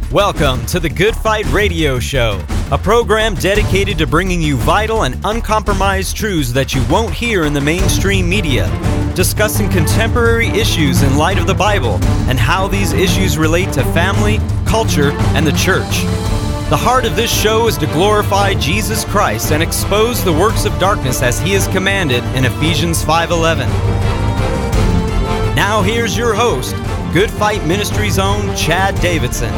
Welcome to the Good Fight Radio Show, a program dedicated to bringing you vital and uncompromised truths that you won't hear in the mainstream media, discussing contemporary issues in light of the Bible and how these issues relate to family, culture, and the church. The heart of this show is to glorify Jesus Christ and expose the works of darkness as He is commanded in Ephesians 5:11. Now here's your host, Good Fight Ministries' own Chad Davidson.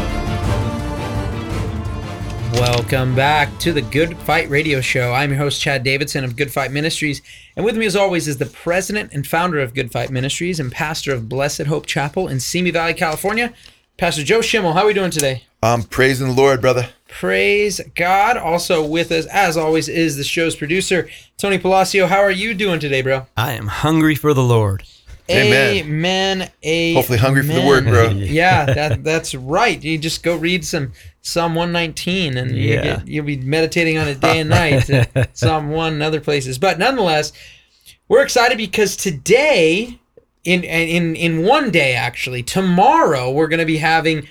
Welcome back to the Good Fight Radio Show. I'm your host, Chad Davidson of Good Fight Ministries, and with me as always is the president and founder of Good Fight Ministries and pastor of Blessed Hope Chapel in Simi Valley, California, Pastor Joe Schimmel. How are we doing today? I'm praising the Lord, brother. Praise God. Also with us, as always, is the show's producer, Tony Palacio. How are you doing today, bro? I am hungry for the Lord. Amen. Amen. Hopefully hungry for the word, bro. Yeah, that's right. You just go read some Psalm 119 and you'll be meditating on it day and night. Psalm 1 and other places. But nonetheless, we're excited because today, in one day actually, tomorrow, we're going to be having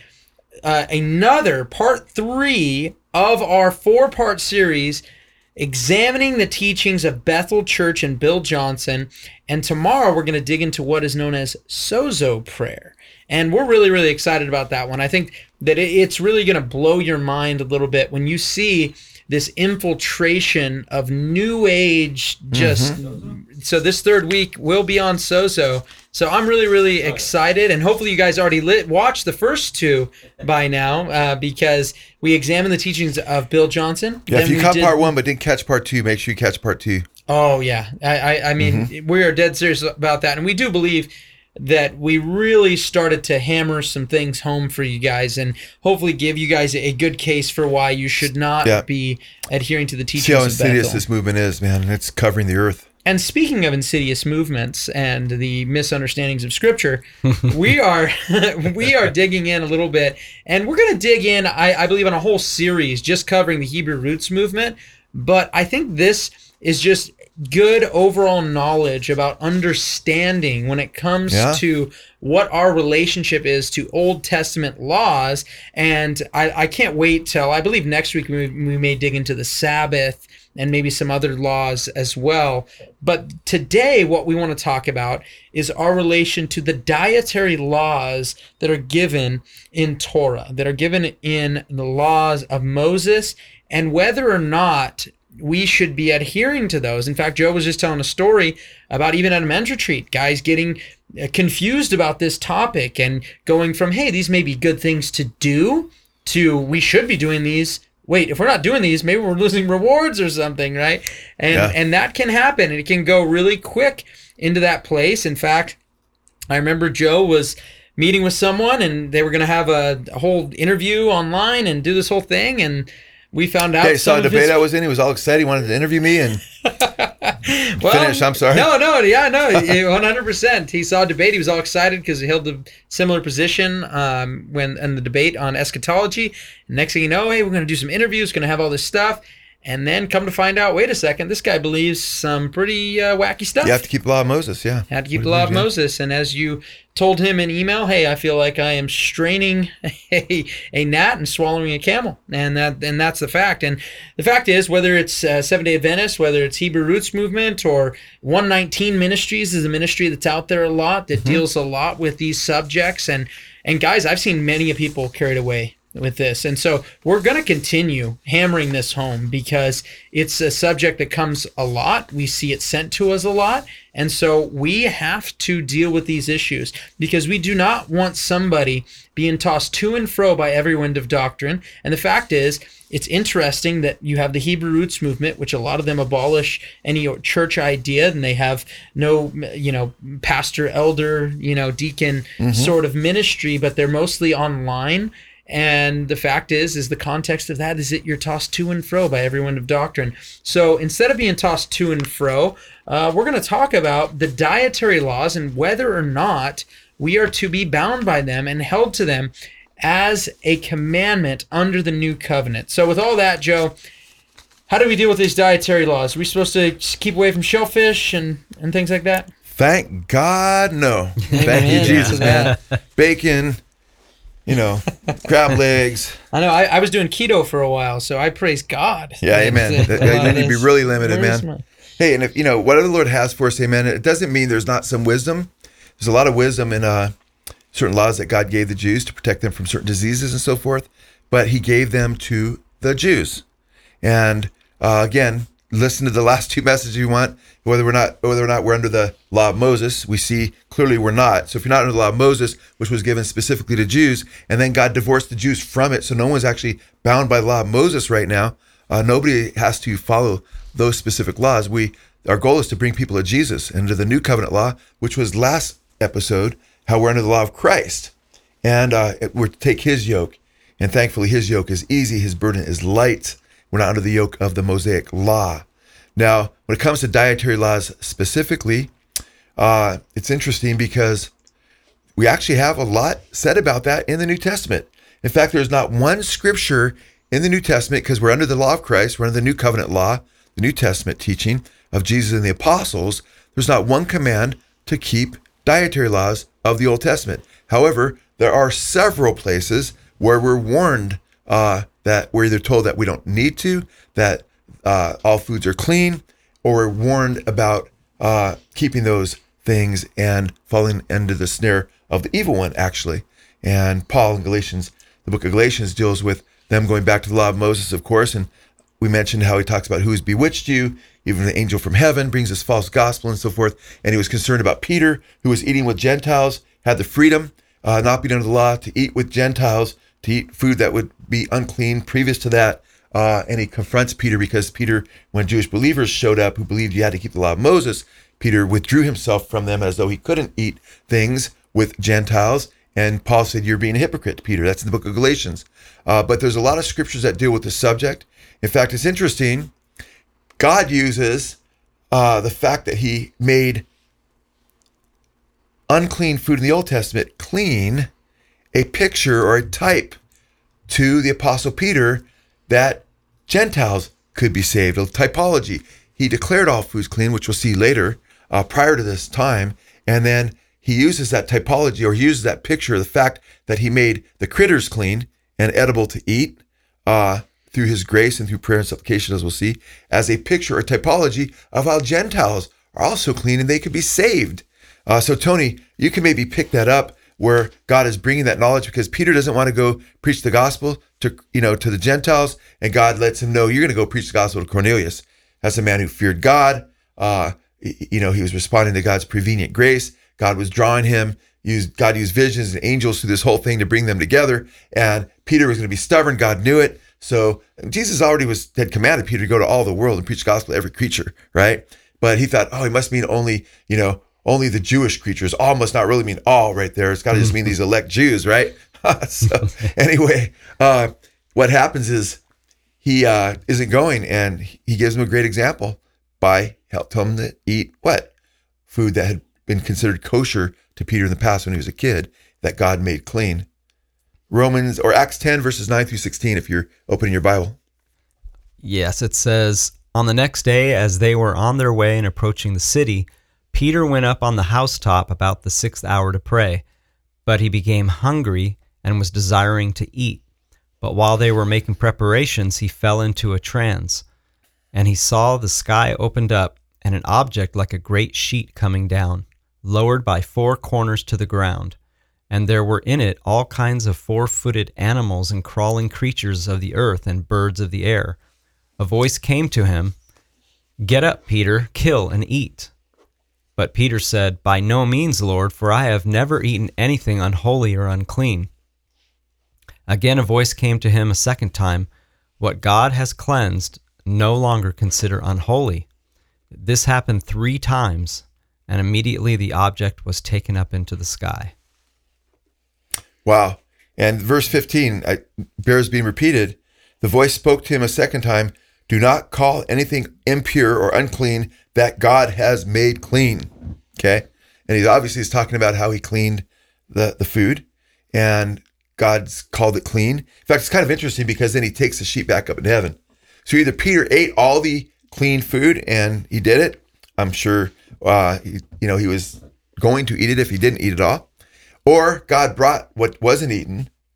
another part 3 of our 4-part series examining the teachings of Bethel Church and Bill Johnson. And tomorrow we're going to dig into what is known as sozo prayer. And we're really, really excited about that one. I think that it's really going to blow your mind a little bit when you see this infiltration of New Age So this third week will be on sozo. So I'm really, really excited, and hopefully you guys already watched the first 2 by now because we examined the teachings of Bill Johnson. Yeah, if you caught part 1 but didn't catch part 2, make sure you catch part 2. Oh, yeah. I mean, we are dead serious about that, and we do believe that we really started to hammer some things home for you guys and hopefully give you guys a good case for why you should not be adhering to the teachings of Bethel. See how insidious this movement is, man. It's covering the earth. And speaking of insidious movements and the misunderstandings of Scripture, we are digging in a little bit, and we're going to dig in, I believe, on a whole series just covering the Hebrew Roots movement. But I think this is just good overall knowledge about understanding when it comes to what our relationship is to Old Testament laws. And I can't wait till, I believe next week we may dig into the Sabbath and maybe some other laws as well. But today what we want to talk about is our relation to the dietary laws that are given in Torah, that are given in the laws of Moses, and whether or not we should be adhering to those. In fact, Joe was just telling a story about even at a men's retreat, guys getting confused about this topic and going from, hey, these may be good things to do, to we should be doing these. Wait, if we're not doing these, maybe we're losing rewards or something, right? And that can happen, and it can go really quick into that place. In fact, I remember Joe was meeting with someone, and they were going to have a whole interview online and do this whole thing, and we found out. He saw a debate I was in. He was all excited. He wanted to interview me and finish. I'm sorry. No, 100%. He saw a debate. He was all excited because he held a similar position when in the debate on eschatology. And next thing you know, hey, we're going to do some interviews. Going to have all this stuff. And then come to find out, wait a second, this guy believes some pretty wacky stuff. You have to keep the law of Moses, yeah. Had to keep the law of Moses. And as you told him in email, hey, I feel like I am straining a gnat and swallowing a camel. And that's the fact. And the fact is, whether it's Seventh-day Adventist, whether it's Hebrew Roots Movement, or 119 Ministries is a ministry that's out there a lot, that deals a lot with these subjects. And guys, I've seen many people carried away with this. And so we're going to continue hammering this home because it's a subject that comes a lot. We see it sent to us a lot. And so we have to deal with these issues because we do not want somebody being tossed to and fro by every wind of doctrine. And the fact is, it's interesting that you have the Hebrew Roots movement, which a lot of them abolish any church idea, and they have no, pastor, elder, deacon sort of ministry, but they're mostly online. And the fact is the context of that is that you're tossed to and fro by every wind of doctrine. So instead of being tossed to and fro, we're going to talk about the dietary laws and whether or not we are to be bound by them and held to them as a commandment under the new covenant. So with all that, Joe, how do we deal with these dietary laws? Are we supposed to keep away from shellfish and things like that? Thank God, no. Thank you, Jesus, man. Bacon, crab legs. I know. I was doing keto for a while, so I praise God. Yeah, amen. You need to be really limited, man. Hey, and if whatever the Lord has for us, amen, it doesn't mean there's not some wisdom. There's a lot of wisdom in certain laws that God gave the Jews to protect them from certain diseases and so forth, but he gave them to the Jews. And again, listen to the last two messages you want, whether or not we're under the law of Moses. We see clearly we're not. So if you're not under the law of Moses, which was given specifically to Jews, and then God divorced the Jews from it, so no one's actually bound by the law of Moses right now. Nobody has to follow those specific laws. Our goal is to bring people to Jesus and to the new covenant law, which was last episode, how we're under the law of Christ. And we're to take his yoke. And thankfully, his yoke is easy. His burden is light. We're not under the yoke of the Mosaic law. Now, when it comes to dietary laws specifically, it's interesting because we actually have a lot said about that in the New Testament. In fact, there's not one scripture in the New Testament, because we're under the law of Christ, we're under the new covenant law, the New Testament teaching of Jesus and the apostles. There's not one command to keep dietary laws of the Old Testament. However, there are several places where we're warned that we're either told that we don't need to, that all foods are clean, or we're warned about keeping those things and falling into the snare of the evil one, actually. And Paul in Galatians, the book of Galatians, deals with them going back to the law of Moses, of course, and we mentioned how he talks about who's bewitched you, even the angel from heaven brings this false gospel and so forth. And he was concerned about Peter, who was eating with Gentiles, had the freedom, not being under the law, to eat with Gentiles, to eat food that would be unclean previous to that. And he confronts Peter because Peter, when Jewish believers showed up who believed you had to keep the law of Moses, Peter withdrew himself from them as though he couldn't eat things with Gentiles. And Paul said, you're being a hypocrite, Peter. That's in the book of Galatians. But there's a lot of scriptures that deal with the subject. In fact, it's interesting. God uses the fact that he made unclean food in the Old Testament clean, a picture or a type to the Apostle Peter that Gentiles could be saved, a typology. He declared all foods clean, which we'll see later, prior to this time, and then he uses that typology, or he uses that picture of the fact that he made the critters clean and edible to eat through his grace and through prayer and supplication, as we'll see, as a picture or typology of how Gentiles are also clean and they could be saved. So Tony, you can maybe pick that up where God is bringing that knowledge, because Peter doesn't want to go preach the gospel to the Gentiles, and God lets him know, you're going to go preach the gospel to Cornelius. That's a man who feared God. He was responding to God's prevenient grace. God was drawing him. God used visions and angels through this whole thing to bring them together. And Peter was going to be stubborn. God knew it. So Jesus already had commanded Peter to go to all the world and preach the gospel to every creature, right? But he thought, he must mean only the Jewish creatures. All must not really mean all right there. It's got to just mean these elect Jews, right? So anyway, what happens is he isn't going, and he gives him a great example by telling him to eat what? Food that had been considered kosher to Peter in the past when he was a kid, that God made clean. Acts 10 verses 9 through 16, if you're opening your Bible. Yes, it says, on the next day, as they were on their way and approaching the city, Peter went up on the housetop about the 6th hour to pray, but he became hungry and was desiring to eat. But while they were making preparations, he fell into a trance, and he saw the sky opened up and an object like a great sheet coming down, lowered by 4 corners to the ground. And there were in it all kinds of 4-footed animals and crawling creatures of the earth and birds of the air. A voice came to him, "Get up, Peter, kill and eat." But Peter said, "By no means, Lord, for I have never eaten anything unholy or unclean." Again a voice came to him a second time, "What God has cleansed, no longer consider unholy." This happened 3 times, and immediately the object was taken up into the sky. Wow. And verse 15 bears being repeated. The voice spoke to him a second time, "Do not call anything impure or unclean that God has made clean." Okay? And he obviously is talking about how he cleaned the food, and God's called it clean. In fact, it's kind of interesting because then he takes the sheep back up in heaven. So either Peter ate all the clean food and he did it. I'm sure he was going to eat it if he didn't eat it all. Or God brought what wasn't eaten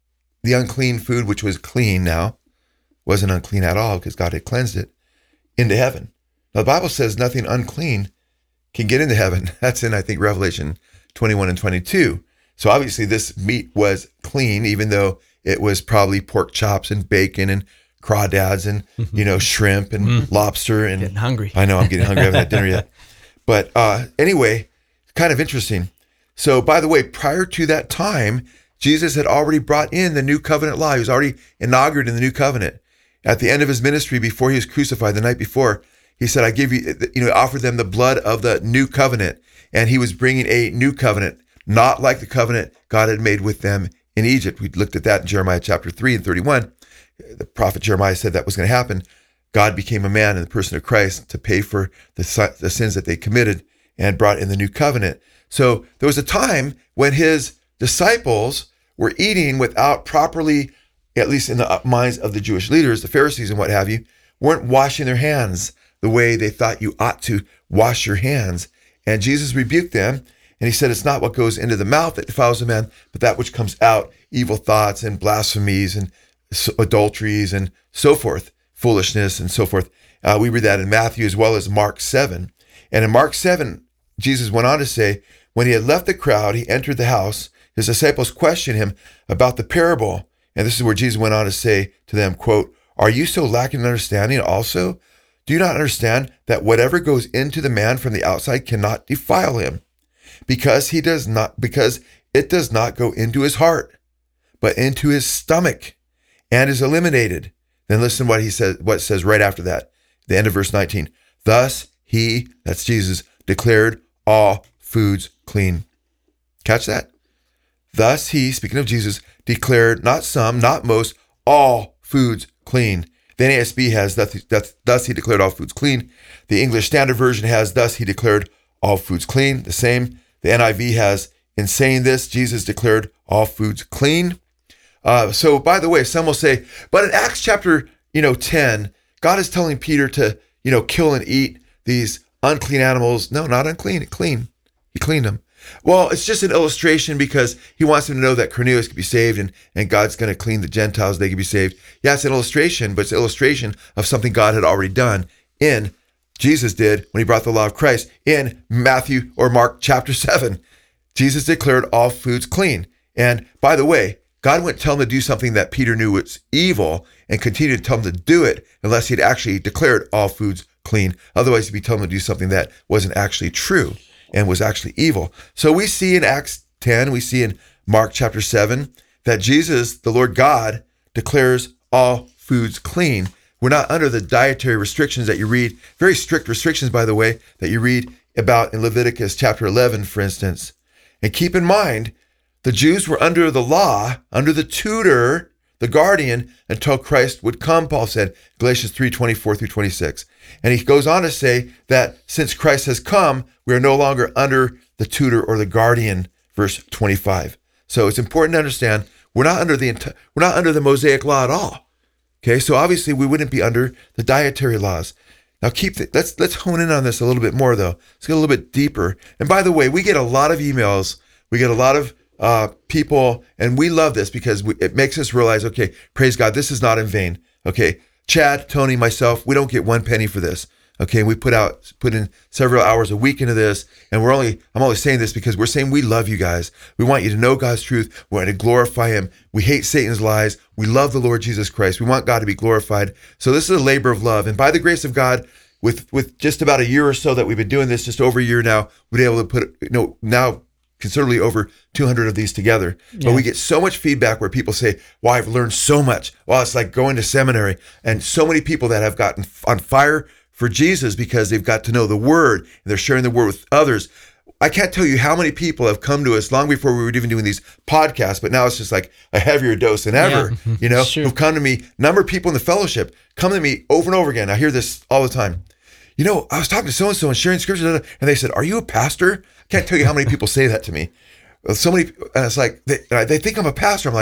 the unclean food, which was clean now, wasn't unclean at all because God had cleansed it, into heaven. Now, the Bible says nothing unclean can get into heaven. That's in, I think, Revelation 21 and 22. So obviously this meat was clean, even though it was probably pork chops and bacon and crawdads and, shrimp and lobster. And getting hungry. I know, I'm getting hungry. I haven't had dinner yet. But anyway, kind of interesting. So by the way, prior to that time, Jesus had already brought in the new covenant law. He was already inaugurated the new covenant. At the end of his ministry, before he was crucified the night before, he said, I give you, offered them the blood of the new covenant. And he was bringing a new covenant, not like the covenant God had made with them in Egypt. We looked at that in Jeremiah chapter 3 and 31. The prophet Jeremiah said that was going to happen. God became a man in the person of Christ to pay for the sins that they committed and brought in the new covenant. So there was a time when his disciples were eating without properly, at least in the minds of the Jewish leaders, the Pharisees and what have you, weren't washing their hands the way they thought you ought to wash your hands. And Jesus rebuked them, and he said, it's not what goes into the mouth that defiles a man, but that which comes out, evil thoughts and blasphemies and adulteries and so forth, foolishness and so forth. We read that in Matthew as well as Mark 7. And in Mark 7, Jesus went on to say, when he had left the crowd, he entered the house. His disciples questioned him about the parable. And this is where Jesus went on to say to them, quote, are you so lacking in understanding also? Do you not understand that whatever goes into the man from the outside cannot defile him? Because it does not go into his heart, but into his stomach and is eliminated. Then listen what he says, what it says right after that, the end of verse 19. Thus he, that's Jesus, declared all foods clean. Catch that? Thus he, speaking of Jesus, declared not some, not most, all foods clean. The NASB has, thus he declared all foods clean. The English Standard Version has, thus he declared all foods clean. The same. The NIV has, in saying this, Jesus declared all foods clean. So by the way, some will say, but in Acts chapter 10, God is telling Peter to, kill and eat these unclean animals. No, not unclean, clean. He cleaned them. Well, it's just an illustration because he wants them to know that Cornelius could be saved and God's going to clean the Gentiles, they could be saved. Yeah, it's an illustration, but it's an illustration of something God had already done Jesus did when he brought the law of Christ in Matthew or Mark chapter 7. Jesus declared all foods clean. And by the way, God wouldn't tell him to do something that Peter knew was evil and continued to tell him to do it unless he'd actually declared all foods clean. Otherwise, he'd be telling him to do something that wasn't actually true and was actually evil. So we see in Acts 10, we see in Mark chapter 7, that Jesus, the Lord God, declares all foods clean. We're not under the dietary restrictions that you read, very strict restrictions, by the way, that you read about in Leviticus chapter 11, for instance. And keep in mind, the Jews were under the law, under the tutor, the guardian, until Christ would come, Paul said, Galatians 3:24 through 26. And he goes on to say that since Christ has come, we are no longer under the tutor or the guardian, verse 25. So it's important to understand we're not under the Mosaic law at all. Okay, so obviously we wouldn't be under the dietary laws. Now let's hone in on this a little bit more though. Let's get a little bit deeper. And by the way, we get a lot of emails. We get a lot of people, and we love this because it makes us realize, okay, praise God, this is not in vain. Okay, Chad, Tony, myself, we don't get one penny for this. Okay, we put in several hours a week into this, and I'm only saying this because we're saying we love you guys. We want you to know God's truth. We want to glorify him. We hate Satan's lies. We love the Lord Jesus Christ. We want God to be glorified. So this is a labor of love. And by the grace of God, with just about a year or so that we've been doing this, just over a year now, we've been able to put, now considerably over 200 of these together. Yeah. But we get so much feedback where people say, wow, I've learned so much. Wow, it's like going to seminary. And so many people that have gotten on fire for Jesus because they've got to know the word and they're sharing the word with others. I can't tell you how many people have come to us long before we were even doing these podcasts, but now it's just like a heavier dose than ever, sure. Who've come to me. Number of people in the fellowship come to me over and over again. I hear this all the time. I was talking to so-and-so and sharing scripture, and they said, are you a pastor? I can't tell you how many people say that to me. So many, and it's like, they think I'm a pastor. I'm like,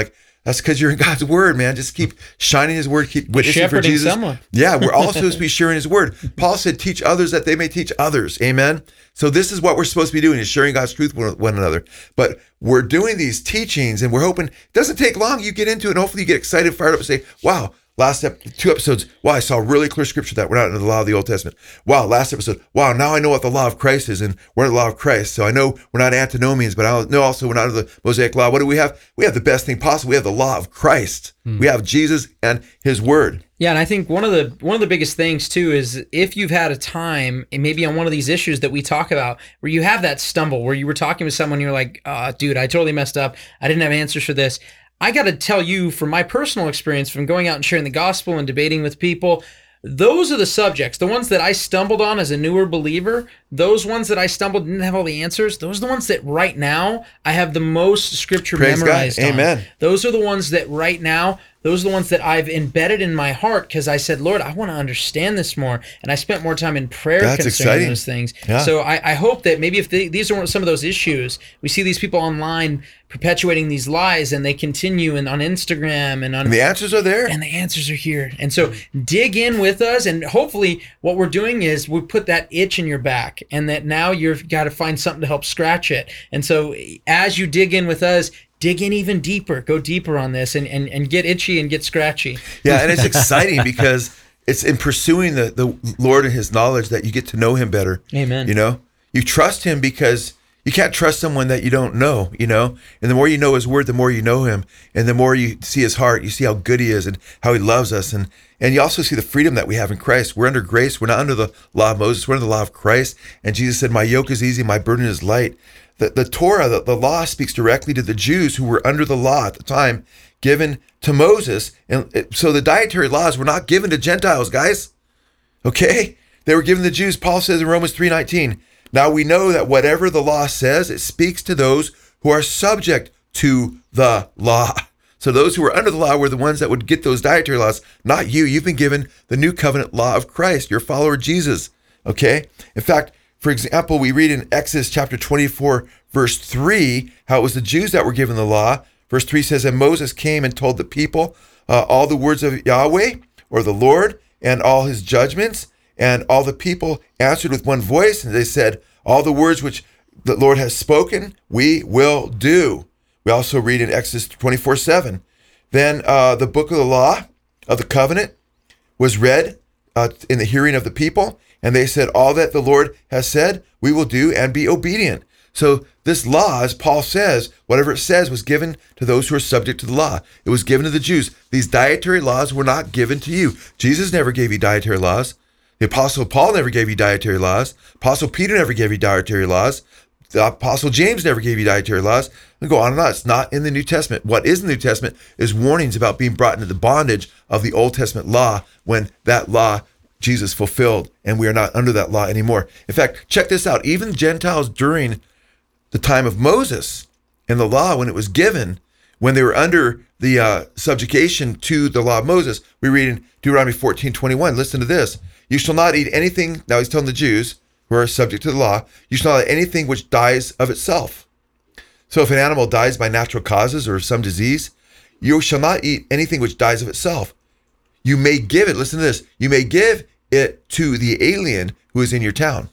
That's because you're in God's word, man. Just keep shining his word, keep witnessing for Jesus. Someone. Yeah, we're all supposed to be sharing his word. Paul said, teach others that they may teach others. Amen. So this is what we're supposed to be doing, is sharing God's truth with one another. But we're doing these teachings and we're hoping it doesn't take long. You get into it and hopefully you get excited, fired up and say, wow, last 2 episodes, wow, I saw really clear scripture that we're not under the law of the Old Testament. Wow, last episode, wow, now I know what the law of Christ is, and we're under the law of Christ. So I know we're not antinomians, but I know also we're not under the Mosaic law. What do we have? We have the best thing possible. We have the law of Christ. We have Jesus and his word. Yeah, and I think one of the biggest things too is if you've had a time, and maybe on one of these issues that we talk about, where you have that stumble, where you were talking with someone, you're like, dude, I totally messed up. I didn't have answers for this. I got to tell you from my personal experience from going out and sharing the gospel and debating with people, those are the subjects, the ones that I stumbled on as a newer believer, those ones that I stumbled, didn't have all the answers. Those are the ones that right now I have the most scripture memorized on. Amen. Those are the ones that right now, those are the ones that I've embedded in my heart because I said, Lord, I want to understand this more. And I spent more time in prayer concerning those things. Yeah. So I hope that maybe if these are some of those issues, we see these people online perpetuating these lies and they continue on Instagram and the answers are there. And the answers are here. And so dig in with us. And hopefully what we're doing is we put that itch in your back and that now you've got to find something to help scratch it. And so as you dig in with us, dig in even deeper, go deeper on this and get itchy and get scratchy. Yeah, and it's exciting because it's in pursuing the Lord and his knowledge that you get to know him better. Amen. You know, you trust him because you can't trust someone that you don't know, you know, and the more you know his word, the more you know him. And the more you see his heart, you see how good he is and how he loves us. And you also see the freedom that we have in Christ. We're under grace. We're not under the law of Moses. We're under the law of Christ. And Jesus said, my yoke is easy, my burden is light. The Torah, the law, speaks directly to the Jews who were under the law at the time, given to Moses. And so the dietary laws were not given to Gentiles, guys. Okay? They were given to the Jews. Paul says in Romans 3:19, now we know that whatever the law says, it speaks to those who are subject to the law. So those who were under the law were the ones that would get those dietary laws, not you. You've been given the new covenant law of Christ. You're a follower of Jesus. Okay? In fact, for example, we read in Exodus chapter 24, verse 3, how it was the Jews that were given the law. Verse 3 says, and Moses came and told the people all the words of Yahweh, or the Lord, and all his judgments. And all the people answered with one voice, and they said, all the words which the Lord has spoken, we will do. We also read in Exodus 24:7. Then the book of the law of the covenant was read in the hearing of the people. And they said, all that the Lord has said, we will do and be obedient. So this law, as Paul says, whatever it says was given to those who are subject to the law. It was given to the Jews. These dietary laws were not given to you. Jesus never gave you dietary laws. The Apostle Paul never gave you dietary laws. Apostle Peter never gave you dietary laws. The Apostle James never gave you dietary laws. And go on and on. It's not in the New Testament. What is in the New Testament is warnings about being brought into the bondage of the Old Testament law when that law Jesus fulfilled, and we are not under that law anymore. In fact, check this out. Even Gentiles during the time of Moses and the law, when it was given, when they were under the subjugation to the law of Moses, we read in Deuteronomy 14:21. Listen to this. You shall not eat anything, now he's telling the Jews who are subject to the law, you shall not eat anything which dies of itself. So if an animal dies by natural causes or some disease, you shall not eat anything which dies of itself. You may give it, listen to this, you may give it to the alien who is in your town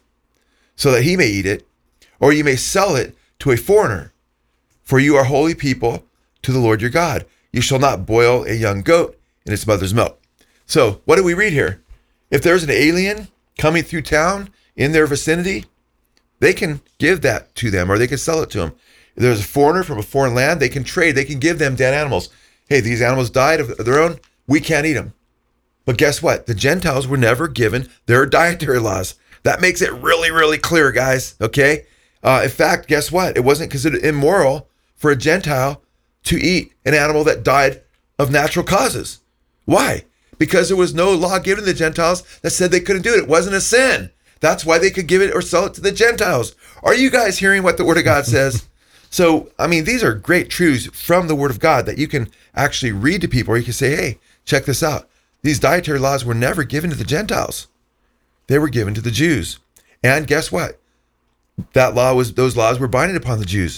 so that he may eat it, or you may sell it to a foreigner, for you are holy people to the Lord your God. You shall not boil a young goat in its mother's milk. So what do we read here? If there's an alien coming through town in their vicinity, they can give that to them or they can sell it to them. If there's a foreigner from a foreign land, they can trade, they can give them dead animals. Hey, these animals died of their own, we can't eat them. But guess what? The Gentiles were never given their dietary laws. That makes it really, really clear, guys. Okay? In fact, guess what? It wasn't considered immoral for a Gentile to eat an animal that died of natural causes. Why? Because there was no law given to the Gentiles that said they couldn't do it. It wasn't a sin. That's why they could give it or sell it to the Gentiles. Are you guys hearing what the Word of God says? So, I mean, these are great truths from the Word of God that you can actually read to people, or you can say, hey, check this out. These dietary laws were never given to the Gentiles. They were given to the Jews. And guess what? Those laws were binding upon the Jews.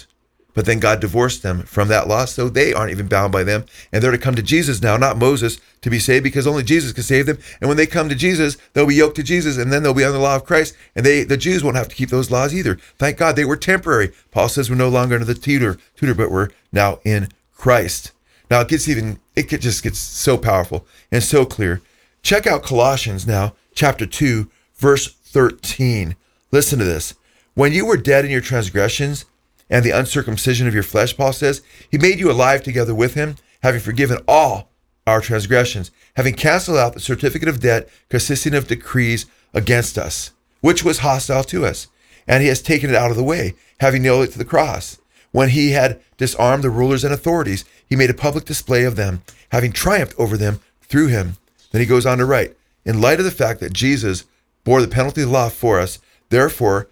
But then God divorced them from that law, so they aren't even bound by them. And they're to come to Jesus now, not Moses, to be saved, because only Jesus can save them. And when they come to Jesus, they'll be yoked to Jesus, and then they'll be under the law of Christ. And the Jews won't have to keep those laws either. Thank God, they were temporary. Paul says we're no longer under the tutor, but we're now in Christ. Now it just gets so powerful and so clear. Check out Colossians now, chapter 2, verse 13. Listen to this. When you were dead in your transgressions and the uncircumcision of your flesh, Paul says, he made you alive together with him, having forgiven all our transgressions, having canceled out the certificate of debt consisting of decrees against us, which was hostile to us. And he has taken it out of the way, having nailed it to the cross. When he had disarmed the rulers and authorities, he made a public display of them, having triumphed over them through him. Then he goes on to write, in light of the fact that Jesus bore the penalty of the law for us, therefore,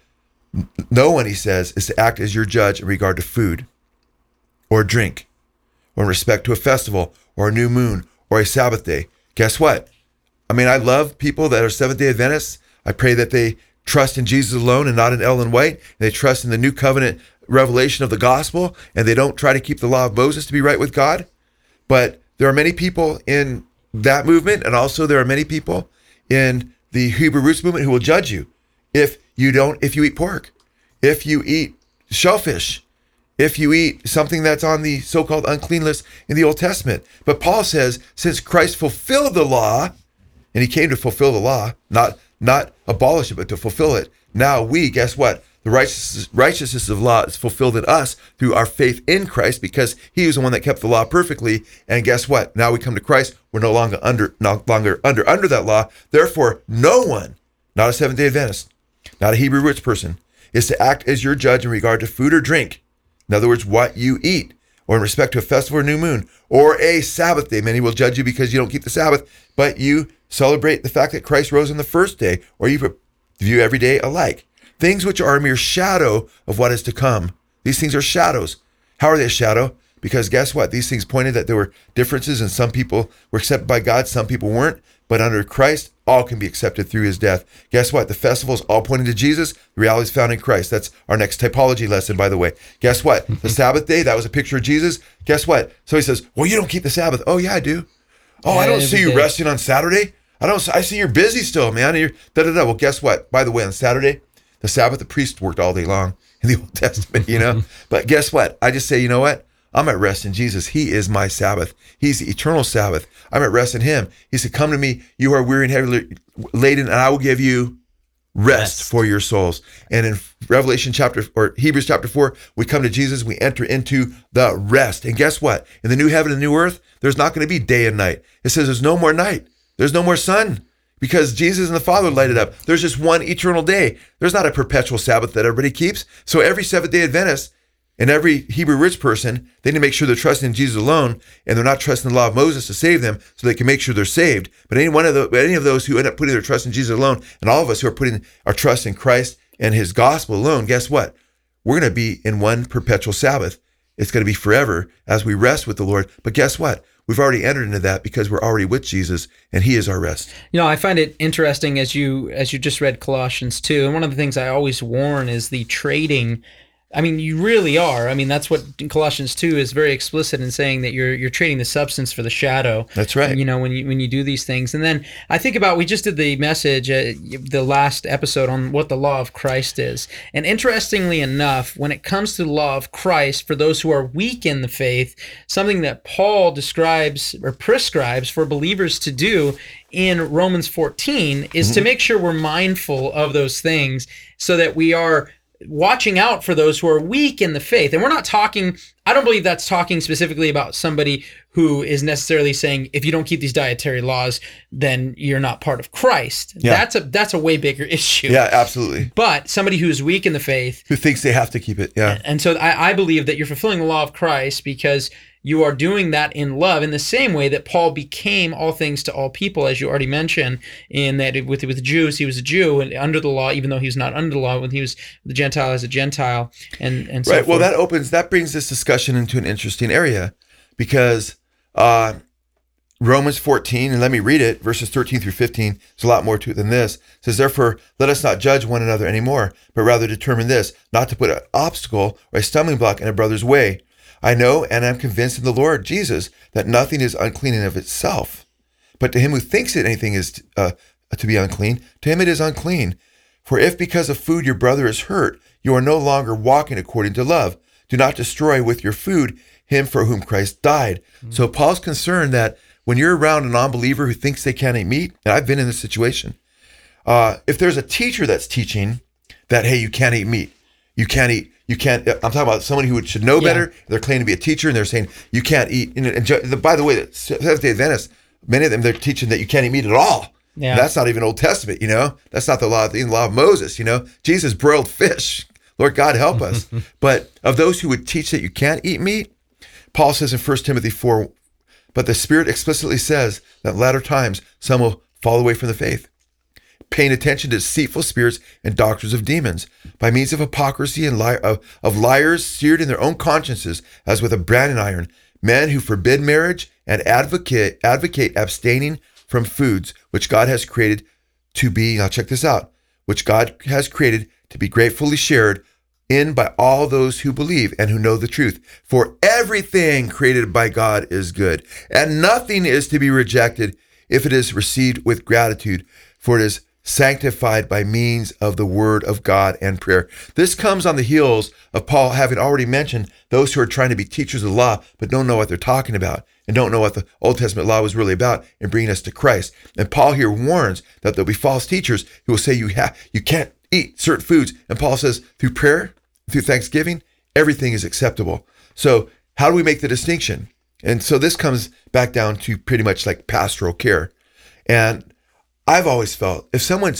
no one, he says, is to act as your judge in regard to food or drink or in respect to a festival or a new moon or a Sabbath day. Guess what? I love people that are Seventh-day Adventists. I pray that they trust in Jesus alone and not in Ellen White. They trust in the new covenant revelation of the gospel, and they don't try to keep the law of Moses to be right with God. But there are many people in that movement, and also there are many people in the Hebrew roots movement who will judge you if you eat pork, if you eat shellfish, if you eat something that's on the so-called unclean list in the Old Testament. But Paul says, since Christ fulfilled the law, and he came to fulfill the law, not abolish it, but to fulfill it, now we, guess what? The righteousness of law is fulfilled in us through our faith in Christ, because he was the one that kept the law perfectly. And guess what? Now we come to Christ. We're no longer under that law. Therefore, no one, not a Seventh-day Adventist, not a Hebrew roots person, is to act as your judge in regard to food or drink. In other words, what you eat, or in respect to a festival or new moon, or a Sabbath day. Many will judge you because you don't keep the Sabbath, but you celebrate the fact that Christ rose on the first day, or you view every day alike. Things which are a mere shadow of what is to come. These things are shadows. How are they a shadow? Because guess what? These things pointed that there were differences, and some people were accepted by God, some people weren't. But under Christ, all can be accepted through his death. Guess what? The festivals all pointing to Jesus. The reality is found in Christ. That's our next typology lesson, by the way. Guess what? The Sabbath day, that was a picture of Jesus. Guess what? So he says, well, you don't keep the Sabbath. Oh, yeah, I do. Oh, I don't see you resting on Saturday. I see you're busy still, man. You're da-da-da. Well, guess what? By the way, on Saturday, the Sabbath, the priest worked all day long in the Old Testament, But guess what? I just say, you know what? I'm at rest in Jesus. He is my Sabbath. He's the eternal Sabbath. I'm at rest in him. He said, come to me, you are weary and heavy laden, and I will give you rest for your souls. And in Hebrews chapter 4, we come to Jesus, we enter into the rest. And guess what? In the new heaven and new earth, there's not going to be day and night. It says there's no more night. There's no more sun, because Jesus and the Father light it up. There's just one eternal day. There's not a perpetual Sabbath that everybody keeps. So every Seventh-day Adventist and every Hebrew rich person, they need to make sure they're trusting in Jesus alone, and they're not trusting the law of Moses to save them, so they can make sure they're saved. But any of those who end up putting their trust in Jesus alone, and all of us who are putting our trust in Christ and his gospel alone, guess what? We're going to be in one perpetual Sabbath. It's going to be forever as we rest with the Lord. But guess what? We've already entered into that because we're already with Jesus, and he is our rest. I find it interesting as you just read Colossians 2, and one of the things I always warn is the trading. You really are. That's what Colossians 2 is very explicit in saying, that you're trading the substance for the shadow. That's right. When you do these things. And then I think about, we just did the message, the last episode, on what the law of Christ is. And interestingly enough, when it comes to the law of Christ, for those who are weak in the faith, something that Paul describes or prescribes for believers to do in Romans 14 is to make sure we're mindful of those things, so that we are watching out for those who are weak in the faith. And we're not talking, I don't believe that's talking specifically about somebody who is necessarily saying, if you don't keep these dietary laws, then you're not part of Christ. Yeah. That's a way bigger issue. Yeah, absolutely. But somebody who is weak in the faith, who thinks they have to keep it. Yeah. And so I believe that you're fulfilling the law of Christ, because you are doing that in love, in the same way that Paul became all things to all people, as you already mentioned, in that with the Jews, he was a Jew and under the law, even though he was not under the law, when he was the Gentile as a Gentile, and so right. forth. Well, that brings this discussion into an interesting area, because Romans 14, and let me read it, verses 13 through 15. There's a lot more to it than this. It says, therefore, let us not judge one another anymore, but rather determine this, not to put an obstacle or a stumbling block in a brother's way. I know and am convinced in the Lord Jesus that nothing is unclean in of itself. But to him who thinks that anything is to be unclean, to him it is unclean. For if because of food your brother is hurt, you are no longer walking according to love. Do not destroy with your food him for whom Christ died. Mm-hmm. So Paul's concerned that when you're around a non-believer who thinks they can't eat meat, and I've been in this situation, if there's a teacher that's teaching that, hey, you can't eat meat, I'm talking about somebody who should know better. They're claiming to be a teacher, and they're saying you can't eat. And by the way, the Seventh-day Adventists, many of them, they're teaching that you can't eat meat at all. Yeah. That's not even Old Testament, That's not the law of Moses, Jesus broiled fish. Lord God, help us. But of those who would teach that you can't eat meat, Paul says in 1 Timothy 4, but the Spirit explicitly says that in latter times some will fall away from the faith, paying attention to deceitful spirits and doctrines of demons, by means of hypocrisy and of liars seared in their own consciences as with a branding iron, men who forbid marriage and advocate abstaining from foods which God has created to be, now check this out, which God has created to be gratefully shared in by all those who believe and who know the truth. For everything created by God is good, and nothing is to be rejected if it is received with gratitude, for it is sanctified by means of the word of God and prayer. This comes on the heels of Paul having already mentioned those who are trying to be teachers of the law, but don't know what they're talking about and don't know what the Old Testament law was really about in bringing us to Christ. And Paul here warns that there'll be false teachers who will say you can't eat certain foods. And Paul says through prayer, through thanksgiving, everything is acceptable. So how do we make the distinction? And so this comes back down to pretty much like pastoral care. And I've always felt if someone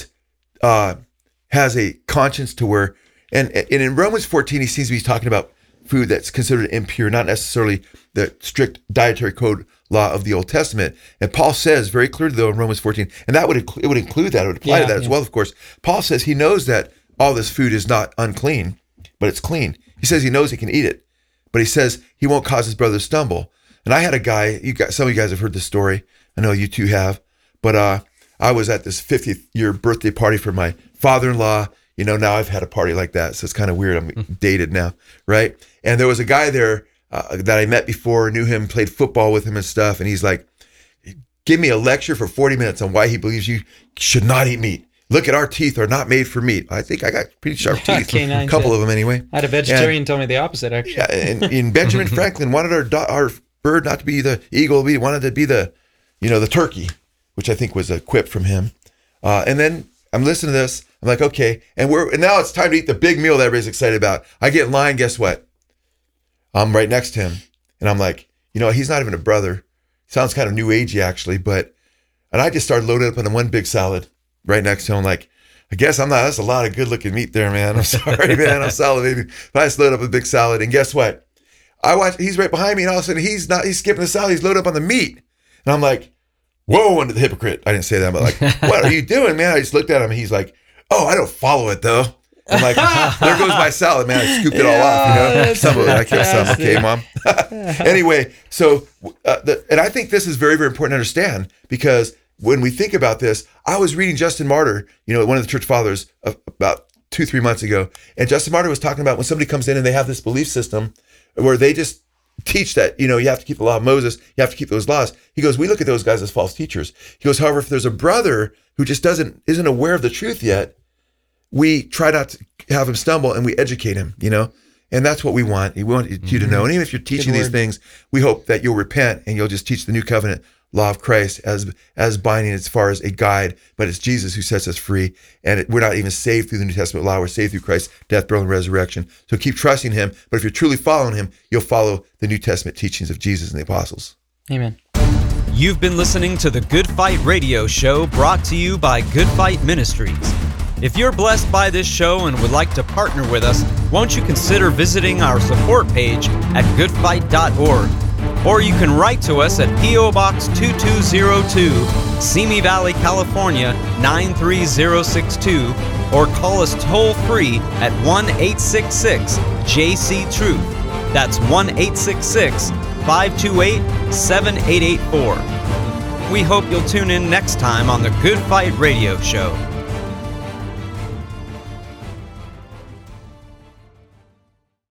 has a conscience to where, and in Romans 14, he seems to be talking about food that's considered impure, not necessarily the strict dietary code law of the Old Testament. And Paul says very clearly, though, in Romans 14, and that would include that, it would apply to that as well, of course. Paul says he knows that all this food is not unclean, but it's clean. He says he knows he can eat it, but he says he won't cause his brother to stumble. And I had a guy, some of you guys have heard this story. I know you two have, but I was at this 50th year birthday party for my father-in-law. Now I've had a party like that, so it's kind of weird. I'm dated now, right? And there was a guy there that I met before, knew him, played football with him and stuff. And he's like, give me a lecture for 40 minutes on why he believes you should not eat meat. Look at our teeth are not made for meat. I think I got pretty sharp teeth, a couple of them anyway. I had a vegetarian tell me the opposite, actually. Yeah, and Benjamin Franklin wanted our bird not to be the eagle, he wanted to be the turkey, which I think was a quip from him. And then I'm listening to this. I'm like, okay, and now it's time to eat the big meal that everybody's excited about. I get in line, guess what? I'm right next to him, and I'm like, he's not even a brother. Sounds kind of new agey, actually, and I just started loading up on the one big salad right next to him. Like, I guess that's a lot of good looking meat there, man. I'm sorry, man. I'm salivating. But I just loaded up a big salad, and guess what? He's right behind me, and all of a sudden he's skipping the salad. He's loaded up on the meat, and I'm like, whoa, under the hypocrite. I didn't say that, but like, what are you doing, man? I just looked at him, and he's like, oh, I don't follow it though. I'm like, there goes my salad, man. I scooped it all off, Some of it, I kept some. Okay, Mom. Anyway, so, and I think this is very, very important to understand, because when we think about this, I was reading Justin Martyr, one of the church fathers, about 2-3 months ago. And Justin Martyr was talking about when somebody comes in and they have this belief system where they just teach that, you have to keep the law of Moses, you have to keep those laws. He goes, we look at those guys as false teachers. He goes, however, if there's a brother who just isn't aware of the truth yet, we try not to have him stumble and we educate him, and that's what we want. We want you to know. And even if you're teaching these things, we hope that you'll repent and you'll just teach the new covenant law of Christ as binding as far as a guide, but it's Jesus who sets us free. And we're not even saved through the New Testament law. We're saved through Christ's death, burial, and resurrection. So keep trusting him. But if you're truly following him, you'll follow the New Testament teachings of Jesus and the apostles. Amen. You've been listening to the Good Fight Radio Show, brought to you by Good Fight Ministries. If you're blessed by this show and would like to partner with us, won't you consider visiting our support page at goodfight.org. Or you can write to us at P.O. Box 2202, Simi Valley, California 93062, or call us toll-free at 1-866-JC-TRUTH. That's 1-866-528-7884. We hope you'll tune in next time on the Good Fight Radio Show.